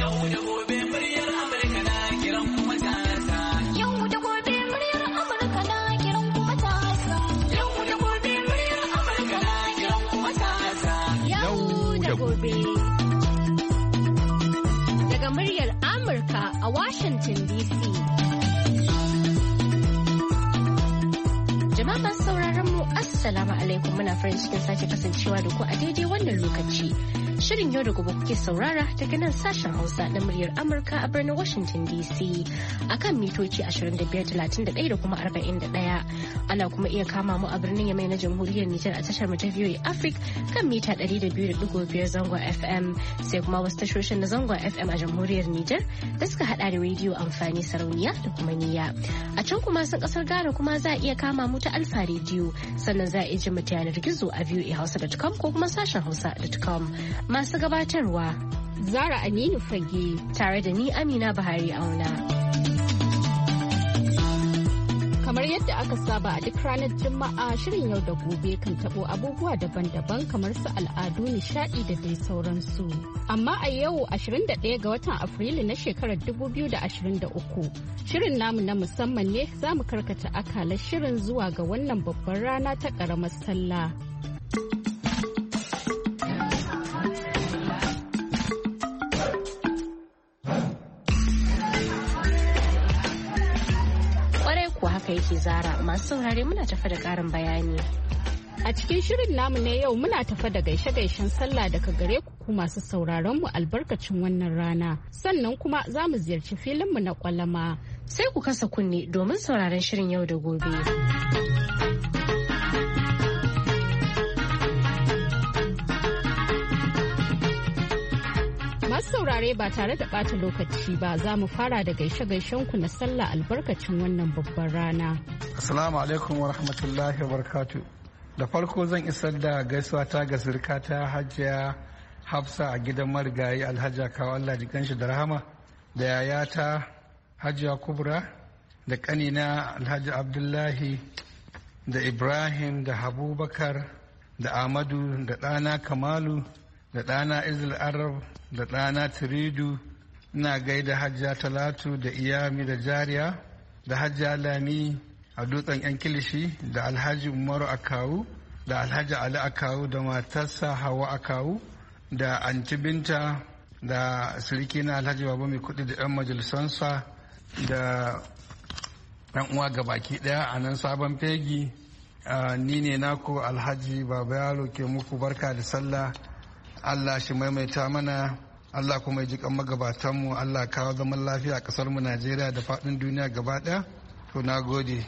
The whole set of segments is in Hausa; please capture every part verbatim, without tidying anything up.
Daga muryar Amurka a Washington D C. Jama'a masu sauraron mu Assalamu alaikum, muna farin cikin sake kasancewa da ku a daidai wannan lokaci. Shirin yau da gobe kuke saurara daga nan sashen Hausa na muryar Amurka a birnin Washington D C akan mitoci ashirin da biyar talatin da ɗaya da kuma arba'in da ɗaya. Ana kuma iya kama mu a birnin Yamai na Jamhuriyar Nijar a tashar mu ta V O A Africa kan mita ɗari da biyu da ɗigo biyar zangon F M, sai kuma wasu tashoshin na zangon F M a Jamhuriyar Nijar da suka haɗa da rediyo amfani sarauniya da kuma niyya. A can kuma sun ƙasar Ghana kuma za a iya kama mu ta Alfa rediyo, sannan za a iya ji mu ta yanar gizo a v o a hausa dot com ko kuma sashen hausa dot com. Masu gabatarwa Zara Aminu Fage tare da ni Amina Buhari Auna. Kamar yadda aka saba a duk ranar Juma'a, shirin yau da gobe kan tabo abubuwa daban-daban kamar su al'adu, nishadi da dai sauransu. Amma a yau ashirin da ɗaya ga watan Afrilu na shekarar dubu biyu da ashirin da uku, shirin namu na musamman ne za mu karkata akalar shirin zuwa ga wannan babbar rana ta ƙaramar sallah. Yake Zara, masu saurare muna tafa da karin bayani. A cikin shirin namu na yau muna tafa da gaishe-gaishen sallah daga gare ku masu sauraron mu albarkacin wannan rana. Sannan kuma za mu ziyarci filinmu na kwalama. Sai ku kasa kunne domin sauraron shirin yau da gobe. Masu saurare ba tare da ɓata lokaci ba, za mu fara da gaishe-gaishen ku na sallah albarkacin wannan babbar rana. Assalamu alaikum wa rahmatullahi wa barakatuh. Da farko zan isar da gaisuwa ta ga zirkata Hajiya Hafsa a gidan marigayi Alhaji Kawo Allah jikan shi da rahama, da yayata Hajiya Kubra, da kanina Alhaji Abdullahi, da Ibrahim, da Habubakar, da Amadu, da ɗana Kamalu, da ɗana Izil Arab, da ɗana Tiridu. Ina gaida Hajja Talatu da Iyami da Jariya, da Hajja Lami a dutsen yan kilishi, da Alhaji Umaru Akawu, da Alhaji Ali Akawu da matarsa Hawa Akawu, da Anti Binta, da sirikina Alhaji Baba mai kuɗi da yan majalisansa, da yan uwa gabaki ɗaya a nan sabon fegi. Ni ne naku Alhaji Baba Yalo ke muku barka da sallah. Allah shi maimaita mana, Allah kuma ji kan magabatanmu, Allah kawo zaman lafiya a ƙasarmu Najeriya da faɗin duniya gaba ɗaya. To na gode.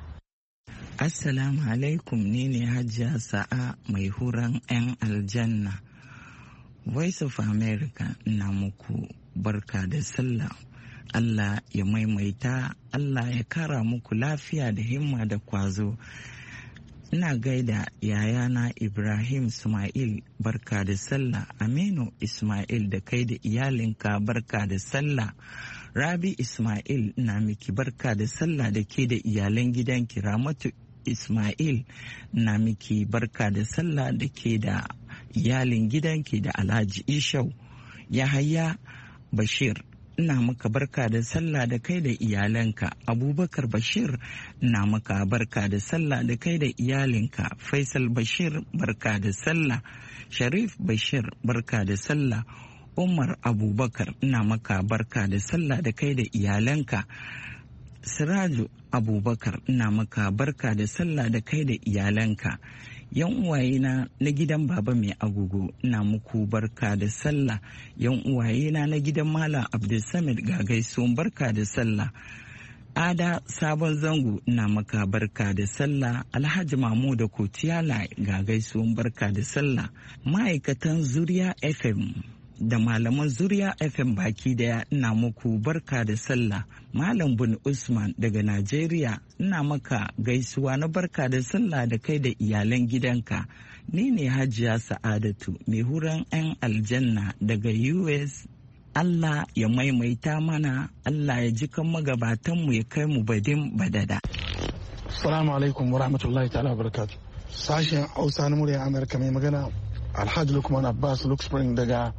Assalamu alaikum, ni ne Hajiya Sa'a mai huran 'yan aljanna. Voice of America na muku barka da sallah. Allah ya maimaita, Allah ya kara muku lafiya da himma da kwazo. Ina gaida yayana Ibrahim Ismail barka da sallah, Aminu Ismail da kai da iyalinka barka da sallah, Rabi Ismail ina miki barka da sallah da ke da iyalan gidanki, Ramatu Ismail ina miki barka da sallah da ke da iyalin gidanki, da Alhaji Ishau, Yahaya Bashir ina maka barka da sallah da kai da iyalanka, Abubakar Bashir ina maka barka da sallah da kai da iyalinka, Faisal Bashir barka da sallah, Sharif Bashir barka da sallah, Umar Abubakar ina maka barka da sallah da kai da iyalanka, Siraju Abubakar ina maka barka da sallah da kai da iyalanka. Yan uwayena na gidan baba mai agogo ina muku barka da sallah. Yan uwayena na gidan Malam Abdulsamid ga gaisuwan barka da sallah. Ada Sabon Zango ina maka barka da sallah. Alhaji Mamu da Kotiyala ga gaisuwan barka da sallah. Ma'aikatan Zuriya F M da malaman Zuriya F M baki daya ina muku barka da sallah. Malam Bin Usman daga Najeriya ina maka gaisuwa na barka da sallah da kai da iyalan gidanka. Ni ne Hajiya Sa'adatu mai huran 'yan aljanna daga U S. Allah ya maimaita mana, Allah ya ji kan magabatanmu ya kai mu badin badada. Assalamu alaikum wa rahmatullahi ta'ala wa barakatuh. Sashen Hausa na muryar Amurka mai magana Alhaji Lukman Abbas Luke Spring daga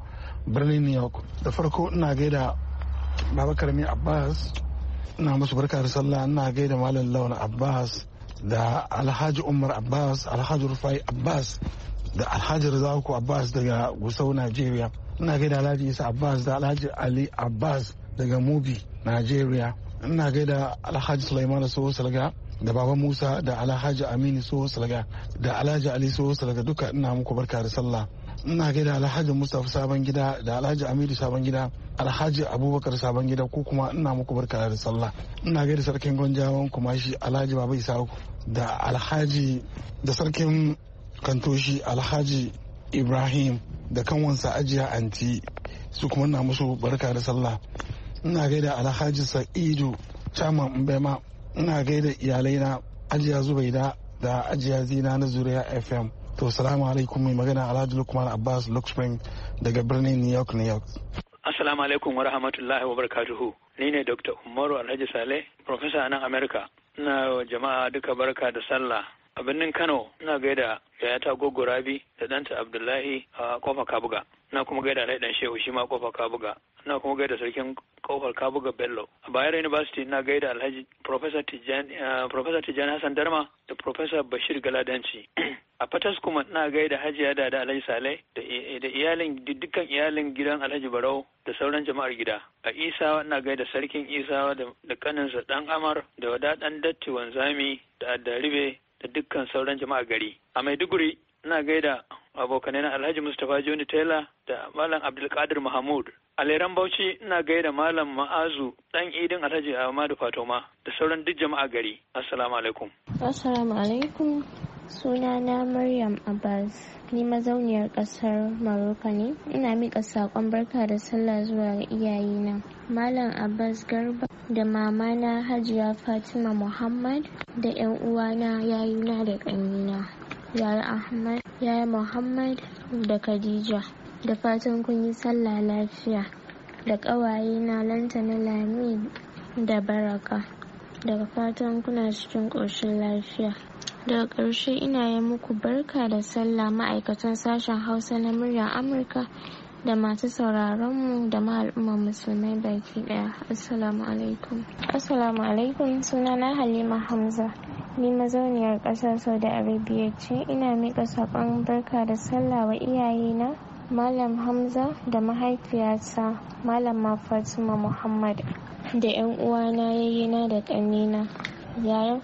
birnin New York. Da farko ina gaida Baba Karami Abbas, ina musu barka da sallah. Ina gaida Malam Lawan Abbas da Alhaji Umar Abbas, Alhaji Rufai Abbas da Alhaji Rizaku Abbas daga Gusau, Najeriya. Ina gaida Alhaji Isa Abbas da Alhaji Ali Abbas daga Mubi, Najeriya. Ina gaida Alhaji Sulaiman Soho Salga da Baba Musa da Alhaji Aminu Soho Salga da Alhaji Ali Soho Salga, duka ina muku barka da sallah. Ina gaida Alhaji Mustapha Sabon Gida da Alhaji Amidu Sabon Gida, Alhaji Abubakar Sabon Gida, ko kuma ina muku barka da sallah. Ina gaida sarkin Gonjawan Kumashi Alhaji Baba Isaku da Alhaji da sarkin Kantoshi Alhaji Ibrahim da kanwansa Ajiya Anti, su kuma ina musu barka da sallah. Ina gaida Alhaji Sa'idu Chairman Mbema. Ina gaida iyalaina Ajiya Zubaida da Ajiya Zina na Zuriya F M. To salamu alaikum, mai magana Alhaji Lukman Abbas Luke Spring daga birnin New York, New York. Assalamu alaikum wa rahmatullahi wa barakatuhu. Ni ne Doctor Umaru Alhaji Saleh, Professor a nan Amerika. Ina wa jama'a duka barka da sallah. A birnin Kano ina gaida yayata Goggo Rabi da ɗanta Abdullahi a kofar Kabuga. Ina kuma gaida Alhaji Dan Shehu shi ma kofar Kabuga. Ina kuma gaida sarkin kofar Kabuga Bello. A Bayero University ina gaida Alhaji Professor Tijjani uh, Professor Tijjani Hassan Darma da Professor Bashir Galadanci. A Fatas kuma ina gaida Hajiya da da Alhaji Saleh da da iyalin dukkan iyalin gidan Alhaji Barau da sauran jama'ar gida. A Isa ina gaida sarkin Isa da da kaninsa Dan Amar da wada Dan Datti Wanzami da Daribe da dukkan sauran jama'ar gari. A Maiduguri ina gaida abokanai na Alhaji Mustapha Joni Taylor da Malam Abdulkadir Mahmud. A Leran Bauchi ina gaida Malam Ma'azu dan Idin Alhaji Ahmadu Fatoma da sauran duk jama'a gari. Assalamu alaikum. Assalamu alaikum. Sunana Maryam Abbas. Ni mazauniyar kasar Maroko ne. Ina miƙa saƙon barka da sallah zuwa ga iyayena, Malam Abbas Garba da mamana Hajiya Fatima Muhammad da 'yan uwana yayuna da ƙannina, Yaya Ahmad, Yaya Muhammad da Khadija. Da fatan kun yi sallah lafiya. Da ƙawayena Lantana Lami da Baraka. Daga fatan kuna cikin ƙoshin lafiya. Daga ƙarshe ina yi muku barka da sallah ma'aikatan sashen Hausa na muryar Amurka da masu sauraronmu da ma al'ummar musulmai baki ɗaya. Assalamu alaikum. Assalamu alaikum, sunana Halima Hamza. Ni mazauniyar ƙasar Saudi Arabia ce. Ina miƙa saƙon barka da sallah wa iyayena Malam Hamza da mahaifiyata Malama Fatima Muhammad da 'yan uwana yayyena da ƙannena, yayan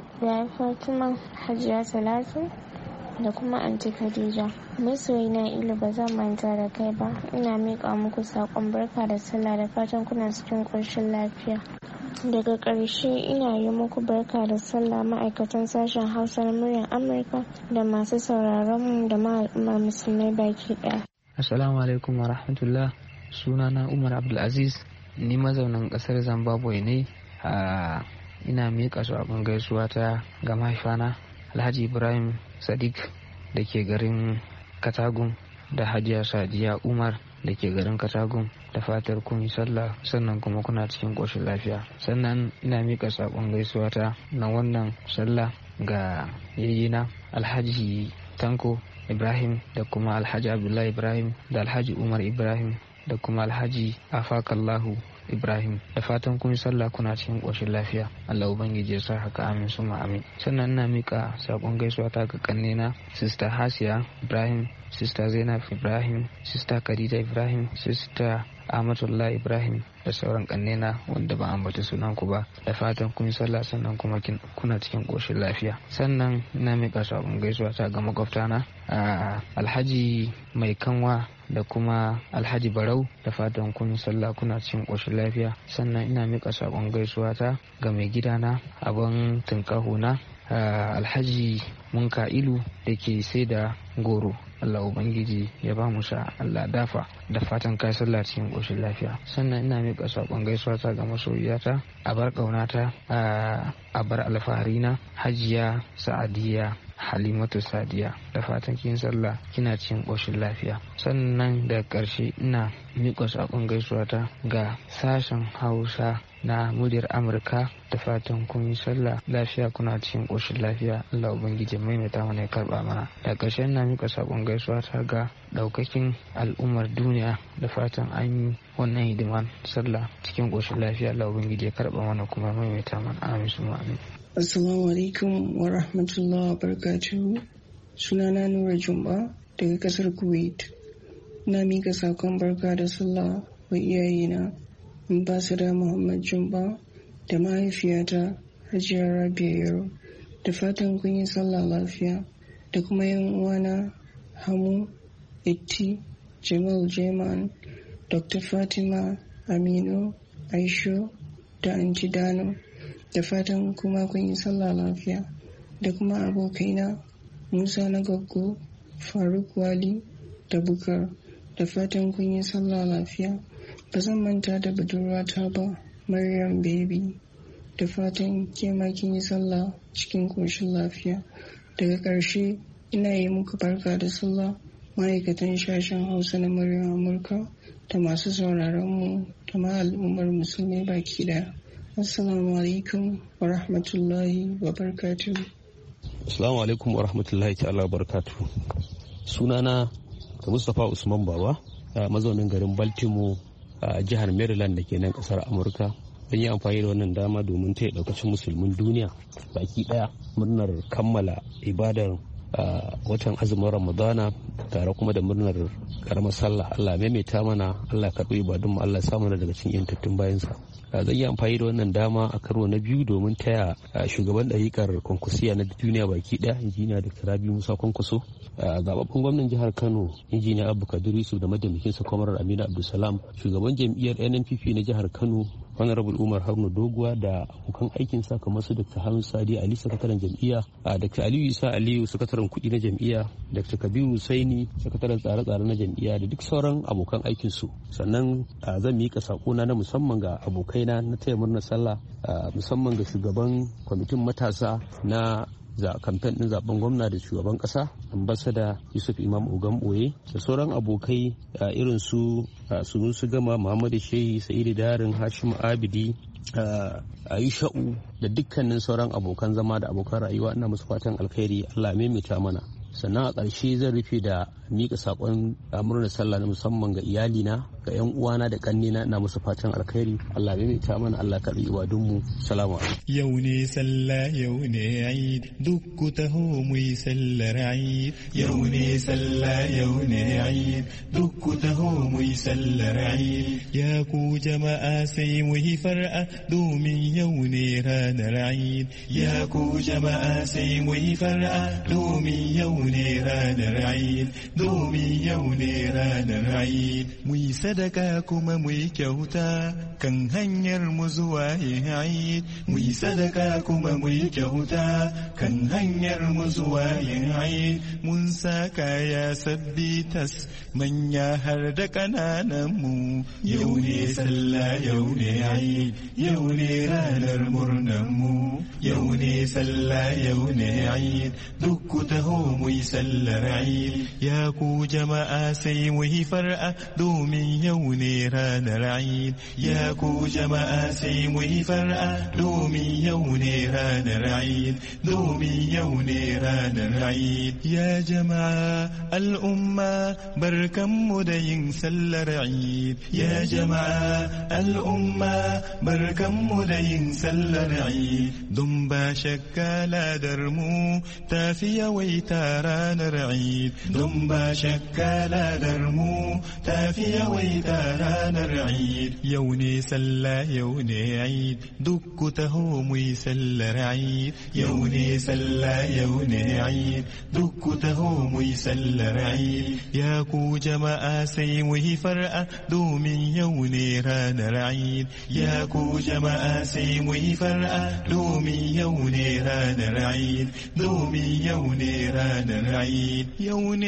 Fatima Hajiya Talatu da kuma Anti Khadija. Masoyina Ilu, ba zan manta da kai ba. Ina miƙa muku saƙon barka da sallah da fatan kuna cikin ƙoshin lafiya. Daga ƙarshe ina yi muku barka da sallah ma'aikatan sashen Hausa na muryar Amurka da masu sauraron mu da ma al'ummar musulmai baki ɗaya. Assalamu alaikum wa rahmatullah. Sunana Umar Abdulaziz, ni mazaunin ƙasar Zimbabwe ne. a ina miƙa saƙon gaisuwa ta ga mahaifana Alhaji Ibrahim Sadiq da ke garin Katagun da Hajiya Sadiya Umar da ke garin Katagun. Da fatar kun yi sallah sannan kuma kuna cikin ƙoshin lafiya. Sannan ina miƙa saƙon gaisuwa ta na wannan sallah ga yayyina Alhaji Tanko Ibrahim da kuma Alhaji Abdullahi Ibrahim da Alhaji Umar Ibrahim da kuma Alhaji Afakallahu Ibrahim. Da fatan kun sallah kuna cikin ƙoshin lafiya. Allah ubangiji ya sa haka, amin suma amin. Sannan ina mika sakon gaisuwa ta ga kannena Sister Hasiya Ibrahim, Sister Zainab Ibrahim, Sister Khadija Ibrahim, Sister Ahmadullah Ibrahim da sauran kannena wanda ba ambata sunan ku ba. Da fatan kun sallah sannan kuma kuna cikin ƙoshin lafiya. Sannan ina mika sakon gaisuwa ta ga makwabtana Alhaji Mai Kanwa da kuma Alhaji Barau. Da fatan kun sallah kuna cikin ƙoshin lafiya. Sannan ina mika sakon gaisuwa ta ga mai gidana abin tunkahuna Alhaji Munka'ilu da ke sai da goro. Allah ubangiji ya ba mu sha, Allah dafa. Da fatan kai sallah cikin ƙoshin lafiya. Sannan ina mika sakon gaisuwa ta ga masoyiyata a bar ƙaunata a bar alfaharina Hajiya Sa'adiya Halimatu Sadiya. Da fatan kin sallah kina cikin ƙoshin lafiya. Sannan da ƙarshe ina miƙa saƙon gaisuwa ta ga sashen Hausa na muryar Amurka, da fatan kun yi sallah lafiya kuna cikin ƙoshin lafiya. Allah ubangiji maimaita mana ya karba mana. Da ƙarshen na mika sakon gaisuwa ta ga daukakin al'ummar duniya, da fatan an yi wannan hidiman sallah cikin ƙoshin lafiya. Allah ubangiji ya karba mana kuma maimaita mana. Amin suma amin. Assalamu alaikum wa rahmatullahi wa barakatuhu. Sunana Nura Jumba daga kasar Kuwait. Na mika sakon barka da sallah wa iyayena Ambassador Muhammad Jumba da mahaifiyata Hajiya Rabia Yaro, da fatan kun yi sallah lafiya, da kuma yan uwana Hamu, Itti, Jamal Jeman, Doctor Fatima, Aminu, Aisho da Anti Dano, da fatan kuma kun yi sallah lafiya, da kuma abokaina Musa na Goggo, Faruk Wali da Bukar, da fatan kun yi sallah lafiya. Ba zan manta da budurwata ba, Maryam Baby, da fatan ke ma kin yi sallah cikin koshin lafiya. Daga ƙarshe ina yi muku barka da sallah ma'aikatan sashen Hausa na muryar Amurka da masu sauraron mu da ma al'ummar musulmi baki daya. Assalamu alaikum wa rahmatullahi wa barakatuh. Assalamu alaikum wa rahmatullahi ta'ala wa barakatuh. Sunana Mustapha Usman Baba, mazaunin garin Baltimore a jihar Maryland da ke nan kasar Amurka. Zan yi amfani da wannan dama domin taya daukacin musulmin duniya baki daya murnar kammala ibadar watan azumin Ramadana, tare kuma da murnar karamar sallah. Allah maimaita mana, Allah karɓi ibadun mu, Allah samu daga cikin yantattun bayansa. Zan yi amfani da wannan dama a karo na biyu domin taya shugaban ɗarikar kwankwasiya na duniya baki ɗaya, injiniya Dr. Rabi Musa Kwankwaso, zababben gwamnan jihar Kano injiniya Abba Kabir Yusuf da mataimakinsa Kwamarar Aminu Abdulsalam, shugaban jam'iyyar N N P P na jihar Kano Honorable Umar Haruna Doguwa da abokan aikinsa kamar su Doctor Hamid Sadi Ali sakataren jam'iyya, Doctor Aliyu Isa Aliyu sakataren kuɗi na jam'iyya, Doctor Kabiru Saini sakataren tsare-tsare na jam'iyya da duk sauran abokan aikinsu. Sannan zan miƙa sakona na musamman ga abokaina na taya murnar sallah, musamman ga shugaban kwamitin matasa na za kamfen din zaben gwamna da shugaban kasa ambassador Yusuf Imam Ogam Boye, da sauran abokai irin su Sunusu Gama, Muhammadu Shehi, Sa'idu Darin, Hashim Abidi, Aisha'u da dukkanin sauran abokan zama da abokan rayuwa. Ina musu fatan alkhairi, Allah maimaita mana. Sannan a ƙarshe zan rufe da miƙa saƙon murnar sallah na musamman ga iyalina, ga 'yan uwana da ƙannena. Ina musu fatan alkhairi, Allah ya maimaita mana, Allah karɓi ibadunmu. Salamu alaikum. Yau ne sallah, yau ne Eid, duk ku taho mu yi sallar Eid. Yau ne sallah, yau ne Eid, duk ku taho mu yi sallar Eid. Ya ku jama'a sai mu yi far'a domin yau ne ranar Eid. Ya ku jama'a sai mu yi far'a domin yau ne ranar Eid, domin yau ne ranar Eid. Mu yi sadaka kuma mu yi kyauta kan hanyar mu zuwa yin Eid. Mu yi sadaka kuma mu yi kyauta kan hanyar mu zuwa yin Eid. Mun sa kaya sabbi tas, manya har da ƙananan mu. Yau ne sallah, yau ne Eid, yau ne ranar murnan mu. Yau ne sallah, yau ne Eid, duk ku taho mu yi sallar Eid. Ya ku jama'a sai mu yi far'a domin yau ne ranar Eid. Ya ku jama'a sai mu yi far'a domin yau ne ranar Eid, domin yau ne ranar Eid. Ya jama'a al'umma barkanmu da yin sallar Eid. Ya jama'a al'umma barkanmu da yin sallar Eid. Don ba shakka ladar mu ta fi yawaita ranar Eid. Don ba shakka ladar mu ta fi yawaita ranar Eid. Yau ne sallah, yau ne Eid, duk ku taho mu yi sallar Eid. Yau ne sallah, yau ne Eid, duk ku taho mu yi sallar Eid. Ya ku jama'a sai mu yi far'a domin yau ne ranar Eid. Ya ku jama'a sai mu yi far'a domin yau ne ranar Eid, domin yau ne ranar Eid. Yau ne sallah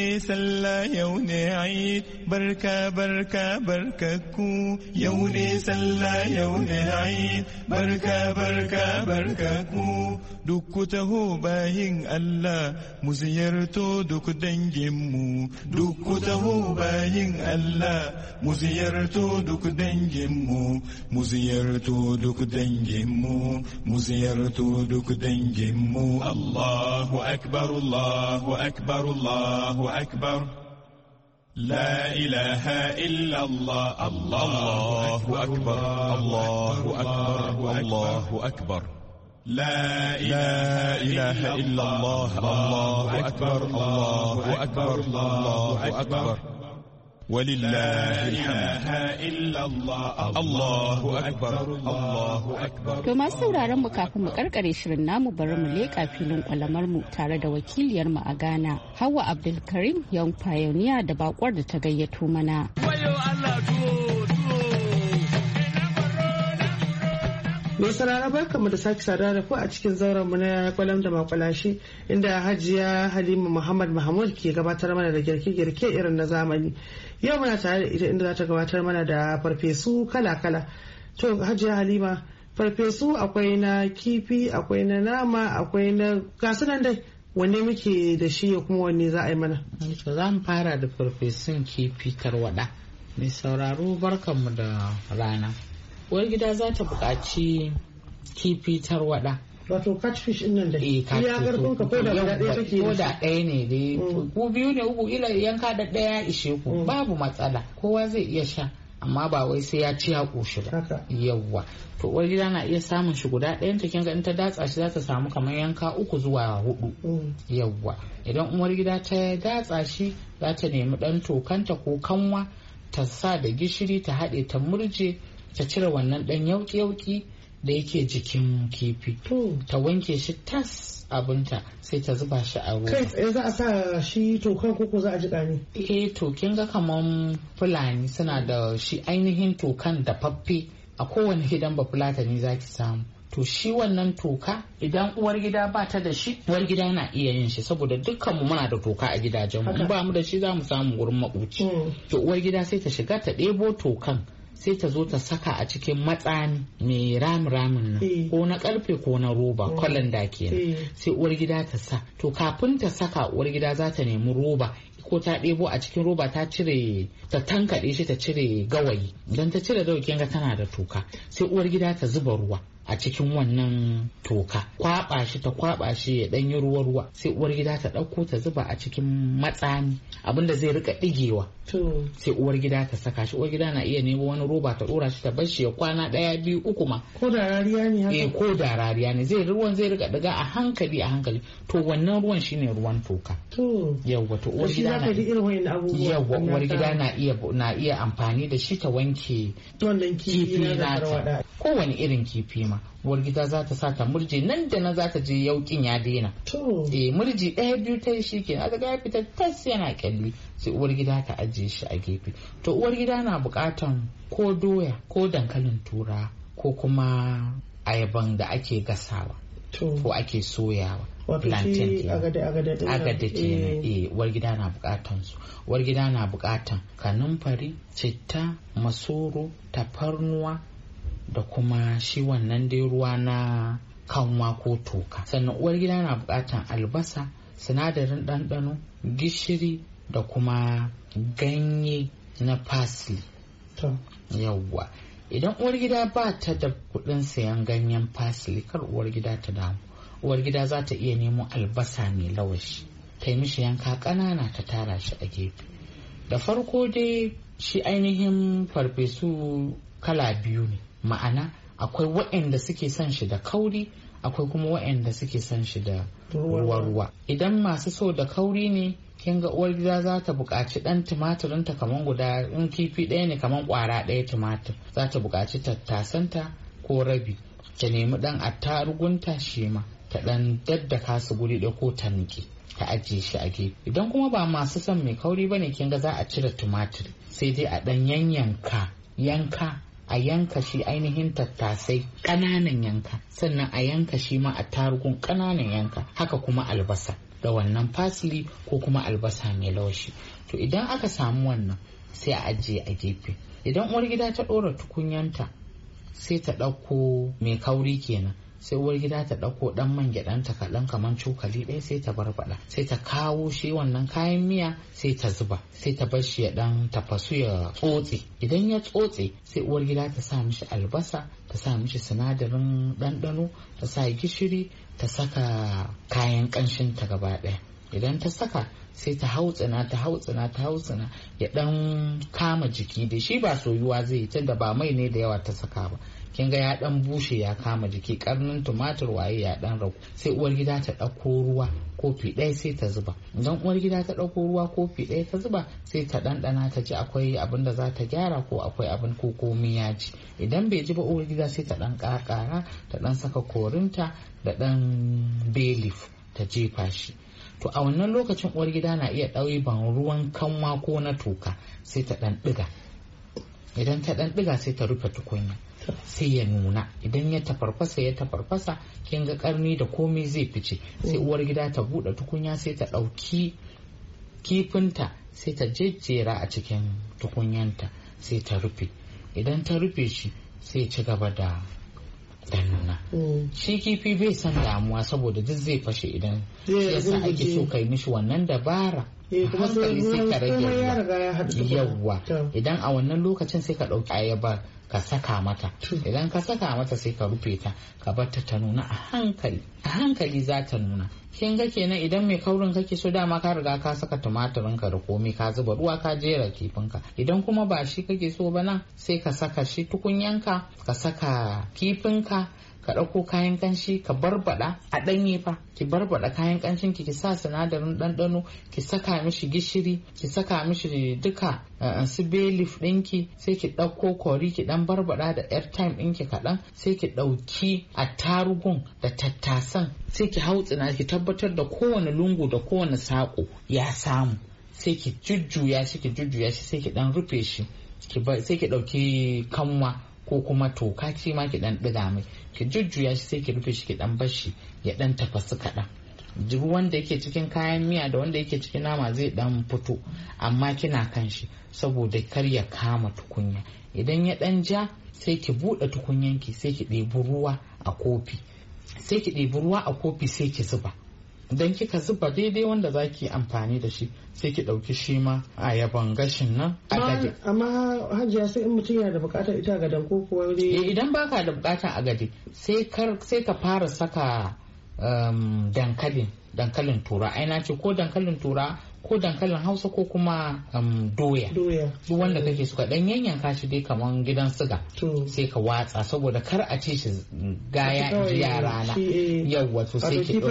sallah yau ne Eid barka barka barkaku yau ne sallah yau ne Eid barka barka barkaku duk ku taho bayin Allah mu ziyarto duk danginmu duk ku taho bayin Allah mu ziyarto duk danginmu mu ziyarto duk danginmu mu ziyarto duk danginmu Allahu akbar Allahu akbar Allahu akbar La ilaha illa Allah Allahu akbar Allahu akbar Allahu akbar لا إله إلا الله الله أكبر الله أكبر الله أكبر ولله الحمد الله أكبر الله أكبر. To masu sauraron mu kafin mu karkare shirin namu bari mu leƙa filin kwalamar mu tare da wakiliyar mu a Ghana Hauwa Abdulkarim Young Pioneer da bakwar da ta gayyato mana. Mai sarara barka mu da sake sada da ku a cikin zauren mu na kwalam da makwalashi inda Hajiya Halima Muhammad Mahmud ke gabatar mana da girke-girke irin na zamani. Yau muna tare da ita inda za ta gabatar mana da farfesu kala-kala. To Hajiya Halima, farfesu akwai na kifi, akwai na nama, akwai na gasu nan dai. Wanne muke da shi kuma wanne za a yi mana? To za mu fara da farfesun kifi tarwada. Mai sauraro barkanmu da rana. Uwar gida za ta buƙaci kifi tarwada. Wato catfish din nan da iya karfin ka ko da ɗaya kake ko da ɗaya ne dai ku biyu ne uku ila yanka da ɗaya ishe ku babu matsala kowa zai iya sha amma ba wai sai ya ci ya ƙoshi ba yawwa to uwar gida na iya samun shi guda ɗayan ta kinga in ta datsa shi za ta samu kamar yanka uku zuwa hudu yawwa idan uwar gida ta datsa shi za ta nemi ɗan tokanta ko kanwa ta sa da gishiri ta haɗe ta murje ta cire wannan ɗan yauki-yauki da yake jikin kifi ta wanke shi tas abinta sai ta zuba shi a ruwa kai tsaye za a sa shi tokan koko za a jiƙa ne eh to kin ga kaman fulani suna da shi ainihin tokan da faffe a kowane gidan ba fulatani zaki samu to shi wannan toka idan uwar gida ba ta da shi uwar gida na iya yin shi saboda dukkan mu muna da toka a gidajen mu ba mu da shi za mu samu gurin makuci to uwar gida sai ta shiga ta ɗebo tokan sai ta zo ta saka a cikin matsani mai ramin-ramin nan ko na karfe ko na roba kwalanda kenan sai uwar gida ta sa to kafin ta saka uwar gida za ta nemi roba ko ta ɗebo a cikin roba ta cire ta tankaɗe shi ta cire gawayi idan ta cire gawayi kinga tana da toka sai uwar gida ta zuba ruwa a cikin wannan toka kwaba shi ta kwaba shi ya ɗanyi ruwa-ruwa sai uwar gida ta ɗauko ta zuba a cikin matsani abinda zai rika ɗigewa sai uwar gida ta saka shi uwar gida na iya nemo wani roba ta ɗora shi ta bar shi ya kwana ɗaya biyu uku ma ko da rariya ne haka eh ko da rariya ne zai ruwan zai rika daga a hankali a hankali to wannan ruwan shine ruwan toka to yawwa to uwar gida na yawwa uwar gida na iya na iya amfani da shi ta wanke wannan kifi na tarwada kowane irin kifi ma uwar gida za ta sa ta murje nan da nan za ta je yaukin ya daina eh murji ɗaya biyu ta yi shi ke na ga ya fita tas yana kyalli sai uwar gida ta ajiye shi a gefe to uwar gida na buƙatan ko doya ko dankalin tura ko kuma ayaban da ake gasawa ko ake soyawa plantain agada kenan eh uwar gida na buƙatan su uwar gida na buƙatan kanumfari citta masoro tafarnuwa da kuma shi wannan dai ruwa na kanwa ko toka sannan uwar gida na bukatan albasa sinadarin ɗanɗano gishiri da kuma ganye na parsley yawwa idan uwar gida ba ta da kudin sayan ganyen parsley kar uwar gida ta damu uwar gida za ta iya nemo albasa mai lawashi ta yi mishi yanka ƙanana ta tara shi a gefe da farko dai shi ainihin farfesu kala biyu ne ma'ana akwai waɗanda suke son shi da kauri akwai kuma waɗanda suke son shi da ruwa-ruwa idan masu so da kauri ne kin ga uwar gida za ta buƙaci ɗan tumatirin ta kaman guda in kifi ɗaya ne kaman ƙwara ɗaya tumatir za ta buƙaci tattasanta ko rabi ta nemi ɗan attarugunta shi ma ta ɗan daddaka su guri ɗaya ko ta niƙe ta ajiye shi a gefe idan kuma ba masu son mai kauri bane kin ga za a cire tumatir sai dai a ɗan yanyanka yanka a yanka shi ainihin tattasai ƙananan yanka sannan a yanka shi ma a tarugun ƙananan yanka haka kuma albasa da wannan parsley ko kuma albasa mai laushi. To idan aka samu wannan sai a ajiye a gefe. Idan uwar gida ta ɗora tukunyanta sai ta ɗauko mai kauri kenan, sai uwar gida ta ɗauko ɗan man gyaɗanta kaɗan kamar cokali ɗaya sai ta barbaɗa, sai ta kawo shi wannan kayan miya sai ta zuba, sai ta bar shi ya ɗan tafasu ya tsotse. Idan ya tsotse sai uwar gida ta sa mishi albasa, ta sa mishi sinadarin ɗanɗano, ta sa gishiri, ta saka kayan ƙanshin ta gaba ɗaya. Idan ta saka sai ta hautsina ta hautsina ta hautsina ya dan kama jiki da shi, ba soyuwa zai yi tunda ba mai ne da yawa ta saka ba. Kin ga ya dan bushe ya kama jiki, karnin tumatur waye ya dan ragu. Sai uwar gida ta dauko ruwa kofi ɗaya sai ta zuba. Idan uwar gida ta dauko ruwa kofi ɗaya ta zuba sai ta dandana ta ji akwai abin da za ta gyara ko akwai abin ko komi ya ji. Idan bai ji ba uwar gida sai ta dan kakara, ta dan saka korinta da dan bay leaf ta jefa shi. To a wannan lokacin uwar gida na iya ɗauban ruwan kanwa ko na toka sai ta ɗan ɗiga. Idan ta ɗan ɗiga sai ta rufe tukunya sai ya nuna. Idan ya tafarfasa ya tafarfasa kin ga karni da komai zai fice. Sai uwar gida ta buɗe tukunya sai ta ɗauki kifinta sai ta jejjera a cikin tukunyanta sai ta rufe. Idan ta rufe shi sai ci gaba da dan nuna. Shi kifi bai san damuwa saboda duk zai fashe idan yasa ake so kai mishi wannan dabara. Hankali sai ka rage yawwa. Idan a wannan lokacin sai ka ɗauki ayaba ka saka mata. Idan ka saka mata sai ka rufe ta ka bar ta ta nuna a hankali. A hankali za ta nuna. Kin ga kenan idan mai kaurin kake so dama ka riga ka saka tumatirin ka da komai ka zuba ruwa ka jera kifinka. Idan kuma ba shi kake so ba nan sai ka saka shi tukunyanka, ka saka kifinka, ka ɗauko kayan kanshi ka barbada a ɗanye fa, ki barbada kayan kanshin ki ki sa sinadarin ɗanɗano, ki saka mishi gishiri, ki saka mishi duka su bay leaf ɗinki, sai ki ɗauko kori ki ɗan barbada da airtime ɗinki kaɗan, sai ki ɗauki attarugun da tattasan sai ki hautsina ki tabbatar da kowane lungu da kowane saƙo ya samu, sai ki jujjuya shi ki jujjuya shi sai ki ɗan rufe shi, sai ki ɗauki kanwa ko kuma toka ce ma ki dan diga mai ki jujjuya shi sai ki rufe shi ki dan bar shi ya dan tafasu kaɗan. Ruwan da yake cikin kayan miya da wanda yake cikin nama zai dan fito amma kina kan shi saboda kar ya kama tukunya. Idan ya dan ja sai ki buɗe tukunyanki sai ki ɗebi ruwa a kofi sai ki ɗebi ruwa a kofi sai ki zuba. Idan kika zuba daidai wanda za ki amfani da shi sai ki ɗauki shi ma a yaban gashin nan a gade. Amma hajiya sai in mutum yana da bukatar ita gadan ko kuwa wani. Idan baka da bukatar a gade sai ka fara saka um, dankalin dankalin tura. Ai na ce ko dankalin tura ko dankalin hausa ko kuma um, doya doya duk wanda kake suka dan yanyanka shi dai kaman gidan siga sai ka watsa saboda kar a ci shi gaya ji yara na yawwa to sai ki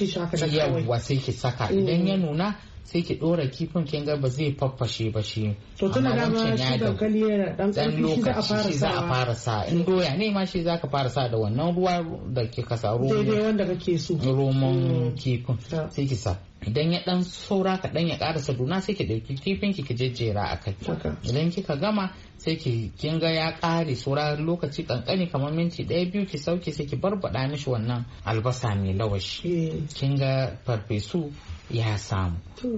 yawwa sai ki saka idan ya nuna sai ki dora kifin kin ga ba zai faffashe ba shi to tuna da ma shi dankali yana dan karfi shi za a fara sa in doya ne ma shi za ka fara sa da wannan ruwa da kika sa ruwa daidai wanda kake so roman kifin sai ki sa. Idan ya dan saura kaɗan ya ƙarasa duna sai ki ɗauki kifin ki ki jejjera a kai. Idan kika gama sai ki kin ga ya ƙare saura lokaci kankani kamar minti ɗaya biyu ki sauke sai ki barbaɗa mishi wannan albasa mai lawashi. Kin ga farfesu ya samu.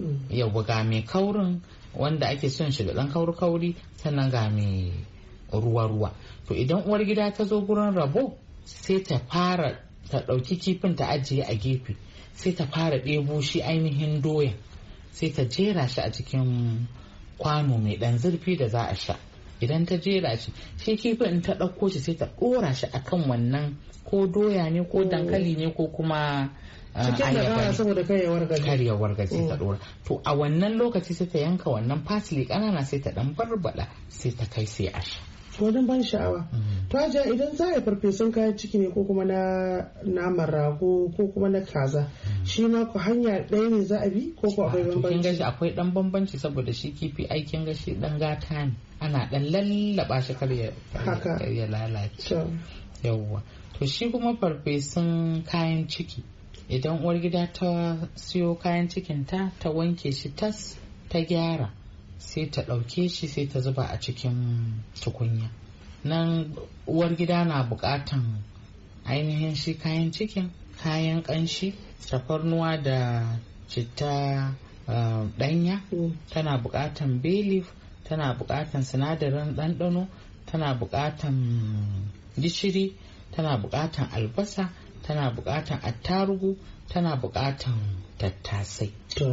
Yau ga mai kaurin wanda ake son shi da ɗan kauri kauri sannan ga mai ruwa ruwa. To idan uwar gida ta zo gurin rabo sai ta fara ta ɗauki kifin ta ajiye a gefe. Sai ta fara ɗebo shi ainihin doyan sai ta jera shi a cikin kwano mai ɗan zurfi da za a sha. Idan ta jera shi shi kifin in ta ɗauko shi sai ta ɗora shi akan wannan ko doya ne ko dankali ne ko kuma ayaba saboda karyawar gaji ta ɗora. To a wannan lokaci sai ta yanka wannan parsley ƙanana sai ta ɗan barbada sai ta kai sai a sha. Wajen ban sha'awa. To ajiya idan za a yi farfesun kayan ciki ne ko kuma na naman rago ko kuma na kaza shi ma ku hanya ɗaya ne za a bi ko ko akwai bambanci? Kin gashi akwai ɗan bambanci saboda shi kifi aikin gashi ɗan gata ne ana ɗan lallaba shi kar ya lalace. Yawwa. To shi kuma farfesun kayan ciki idan uwar gida ta siyo kayan cikinta ta wanke shi tas ta gyara. Sai ta ɗauke shi sai ta zuba a cikin tukunya. Nan uwar gida na buƙatan ainihin shi kayan cikin kayan ƙanshi tafarnuwa da citta ɗanya, tana buƙatan bay leaf, tana buƙatan sinadarin ɗanɗano, tana buƙatan gishiri, tana buƙatan albasa, tana buƙatan attarugu, tana buƙatan tattasai.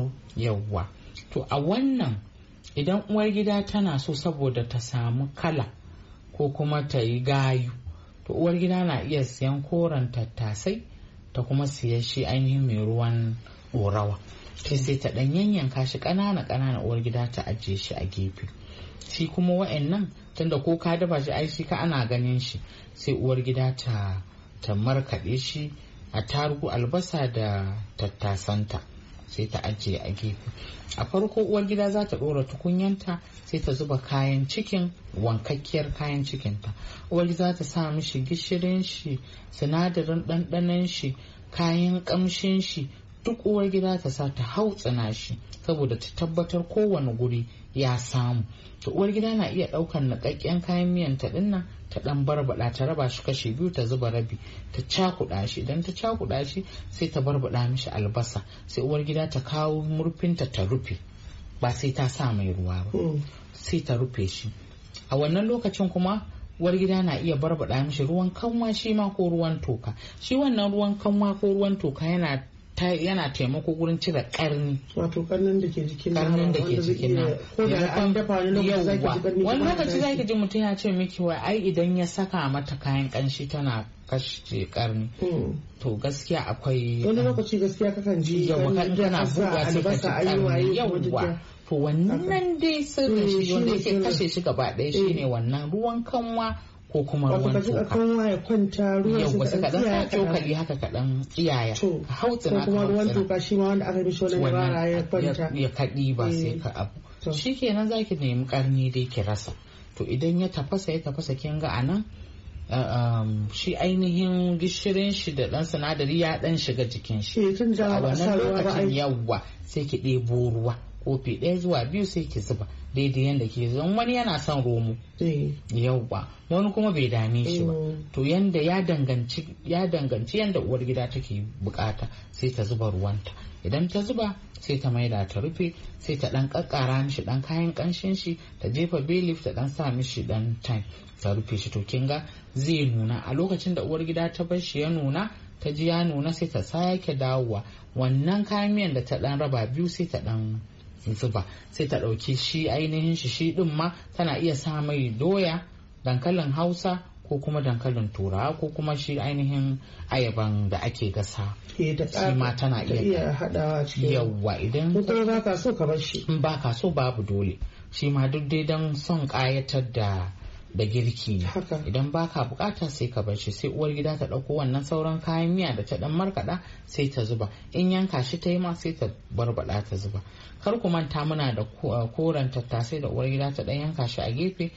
Yawwa. To a wannan idan uwar gida tana so saboda ta samu kala ko kuma ta yi gayu, to uwar gida na iya siyan koren tattasai ta kuma siya shi ainihin mai ruwan ɗorawa. Sai ta ɗan yanyanka shi ƙanana ƙanana uwar gida ta ajiye shi a gefe. Shi kuma wa'annan tunda ko ka dafa shi ai shi ka ana ganin shi, sai uwar gida ta ta markaɗe shi a tarugu, albasa da tattasanta sai ta ajiye a gefe. A farko uwar gida za ta ɗora tukunyanta sai ta zuba kayan cikin, wankakkiyar kayan cikinta. Uwar gida za ta sa mishi gishirin shi, sinadarin ɗanɗanon shi, kayan ƙamshin shi, duk uwar gida ta sa ta hautsina shi saboda ta tabbatar kowane guri ya samu. To uwar gida na iya ɗaukar niƙaƙƙen kayan miyan ta dinnan ta ɗan barbaɗa, ta raba shi kashi biyu, ta zuba rabi, ta cakuɗa shi. Idan ta cakuɗa shi sai ta barbaɗa mishi albasa, sai uwar gida ta kawo murfinta ta rufe, ba sai ta sa mai ruwa ba, sai ta rufe shi. A wannan lokacin kuma uwar gida na iya barbaɗa mishi ruwan kanwa shi ma ko ruwan toka. Shi wannan ruwan kanwa ko ruwan toka yana yana taimako gurin cire karni, wato karnin da ke jikin karnin da ke jikin nan. Ko da an dafa wani lokaci zaki ji karni, wani lokaci zaki ji mutum ya ce miki wai ai idan ya saka mata kayan kanshi tana kashe karni. To gaskiya akwai wani lokaci gaskiya kakan ji yawa kan kana buga sai ka ji karni. Yawa to wannan dai sirrin shi wanda yake kashe shi gaba ɗaya shine wannan ruwan kanwa ko kuma ruwan toka. Kanwa ya kwanta ruwan yau wasu kaɗan sa cokali haka kaɗan tsiyaya ka hautsina, ko kuma ruwan toka shi ma wanda aka mishi wani dabara ya kwanta ya kaɗi ba sai ka abu. Shi kenan zaki nemi karni dai ki rasa. To idan ya tafasa ya tafasa kin ga anan shi ainihin gishirin shi da ɗan sinadari ya ɗan shiga jikin shi. A wannan lokacin yawwa sai ki ɗebo ruwa kofi ɗaya zuwa biyu sai ki zuba daidai yadda ke zan. Wani yana son romo yauwa, wani kuma bai dame shi ba. To yanda ya danganci ya danganci yanda uwar gida take bukata sai ta zuba ruwanta. Idan ta zuba sai ta maida ta rufe, sai ta dan kakkara mishi dan kayan kanshin shi, ta jefa bay leaf, ta dan sa mishi dan thyme, ta rufe shi. To kin ga zai nuna. A lokacin da uwar gida ta bar shi ya nuna, ta ji ya nuna, sai ta sake dawowa wannan kayan miyan da ta dan raba biyu sai ta dan zuba, sai ta ɗauki shi ainihin shi shi ɗin ma tana iya sa mai doya, dankalin hausa ko kuma dankalin turawa ko kuma shi ainihin ayaban da ake gasa. Shi ma tana iya haɗawa cikin yawwa. Idan ba ka so ka bar shi, in ba ka so babu dole, shi ma duk dai don son ƙayatar da da girki ne. Idan baka bukata sai ka bar shi. Sai uwar gida ta dauko wannan sauran kayan miya da ta dan markada sai ta zuba. In yanka shi ta yi ma sai ta barbada ta zuba. Kar ku manta muna da koren tattasai da uwar gida ta dan yanka shi a gefe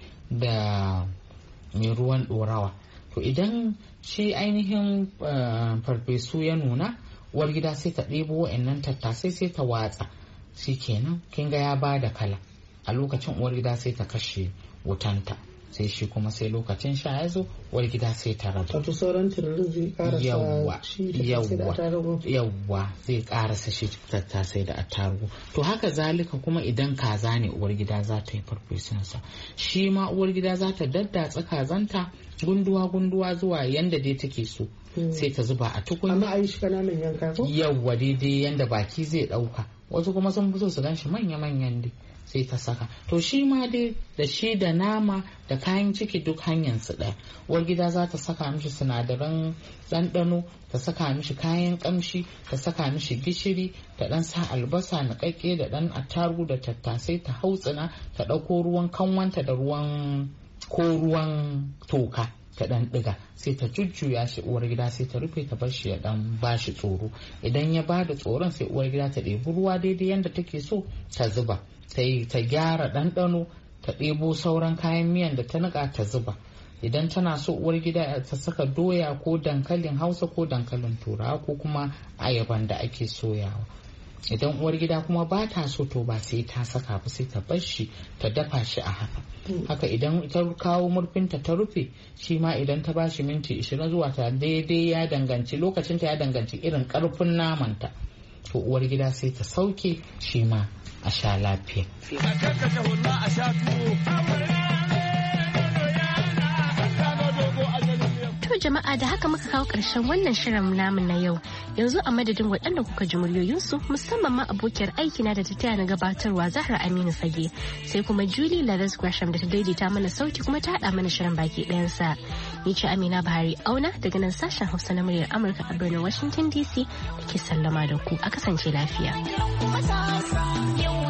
da mai ruwan dorawa. To idan shi ainihin farfesu ya nuna, uwar gida sai ta ɗebo wa'annan tattasai sai ta watsa. Shikenan kin ga ya bada kala. A lokacin uwar gida sai ta kashe wutanta, sai shi kuma sai lokacin sha ya zo uwar gida sai ta raba. Wato sauran tururin zai karasa yawwa shi yawwa yawwa zai karasa shi tattasai da attarugu. To haka zalika kuma idan kaza ne uwar gida za ta yi farfesunsa, shi ma uwar gida za ta daddatsa kazanta gunduwa gunduwa zuwa yanda dai take so. Sai ta zuba a tukunya. Amma a yi shi kananan yanka ko? Yawwa daidai yanda baki zai dauka. Wasu kuma sun fi so su gan shi manya-manyan dai. Sai ta saka. To shi ma dai da shi da nama da kayan ciki duk hanyar su ɗaya. Uwar gida za ta saka mishi sinadaran ɗanɗano, ta saka mishi kayan ƙamshi, ta saka mishi gishiri, ta ɗan sa albasa niƙaƙƙe da ɗan attarugu da tattasai, ta hautsina, ta ɗauko ruwan kanwanta da ruwan ko ruwan toka ta ɗan ɗiga, sai ta jujjuya shi uwar gida sai ta rufe ta bar shi ya ɗan ba shi tsoro. Idan ya ba da tsoron sai uwar gida ta ɗebi ruwa daidai yadda take so ta zuba. Ta yi ta gyara ɗanɗano, ta ɗebo sauran kayan miyan da ta niƙa ta zuba. Idan tana so uwar gida ta saka doya ko dankalin hausa ko dankalin turawa ko kuma ayaban da ake soyawa. Idan uwar gida kuma ba ta so to ba sai ta saka ba, sai ta bar shi ta dafa shi a haka. Haka idan ta kawo murfinta ta rufe, shi ma idan ta bashi minti ishirin zuwa ta daidai ya danganci lokacin ta ya danganci irin karfin namanta. to uwar gida sai ta sauke shi ma a sha lafiya. To jama'a da haka muka kawo ƙarshen wannan shirin namu na yau. Yanzu a madadin waɗanda kuka ji muryoyinsu musamman ma abokiyar aikina da ta taya na gabatarwa Zahra Aminu Fage sai kuma Julie Ladas Gresham da ta daidaita mana sauti kuma ta haɗa mana shirin baki ɗayansa. Ni ce Amina Bahari Auna daga nan sashen Hausa na muryar Amurka a birnin Washington D C da ke sallama da ku a kasance lafiya.